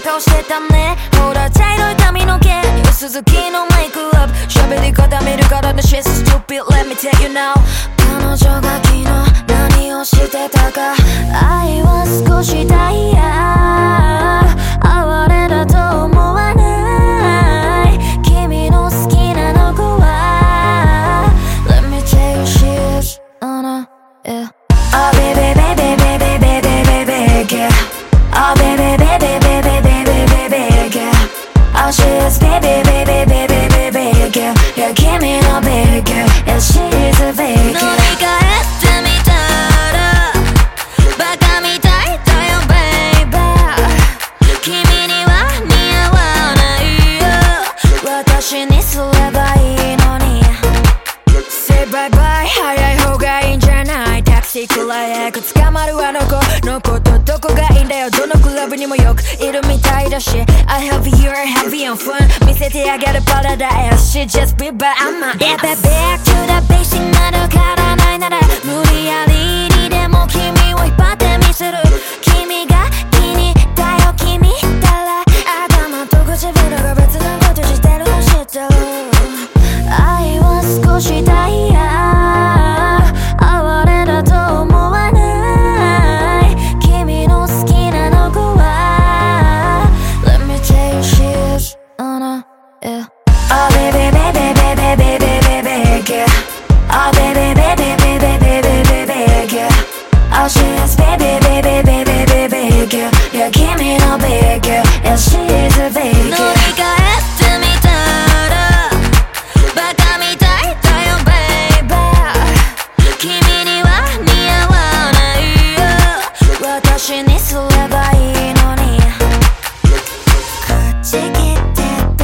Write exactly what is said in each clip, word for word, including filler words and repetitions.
顔してたね。ほら茶色い髪の毛薄付きのメイクアップ喋り方見るからね She's stupid let me tell you now 彼女が昨日何をしてたか愛は少しダイヤ哀れだと思わない君の好きなの子は Let me tell you she's on a yeah Oh baby baby baby baby baby girl Oh baby baby baby baby baby girl Oh she's baby baby baby baby girl Yeah君の big girl Yeah she's a big girl 乗り換えてみたらバカみたいだよ baby 君には似合わないよ私にすればいいのに Say bye bye 早い方がいいんじゃないタクシーくらい早く捕まるあの子のことどこがいいんだよどのクラブにもよくいるみたいだし I have you happy and fun 見せてあげるパラダイス She just be by I'm a Yeah baby back to the basic など変わらないなら無理やりにでも君を引っ張ってみせる君が気に入ったよ君ったら頭と唇が別なことしてるの知ってる愛は少しダイヤ哀れだと思わない君の好きなの子は Let me tell you she's on a yeah Oh baby baby baby baby baby girl Oh baby baby baby baby baby girl Oh she's baby baby baby baby girl Yeah君の big girl Yeah she's a big girl 乗り換えてみたらバカみたいだよ baby 君には似合わないよ私にすればいいのにこっち来て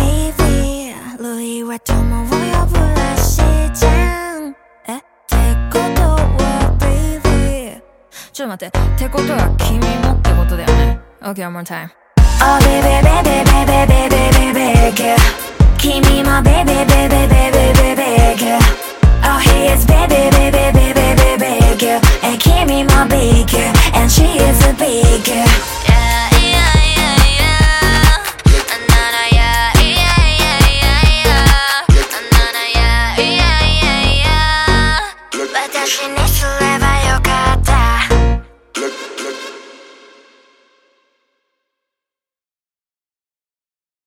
baby 類は友を呼ぶらしいじゃんえってことは baby ちょっと待ってってことは君もってことだよね OK one more time Oh baby baby baby baby baby girl 君も baby baby baby baby girl Oh he is baby baby baby baby girl And 君も big girl And she is a big girl Yeah yeah yeah yeah Another yeah yeah yeah yeah yeah Another yeah yeah yeah yeah 私にすれ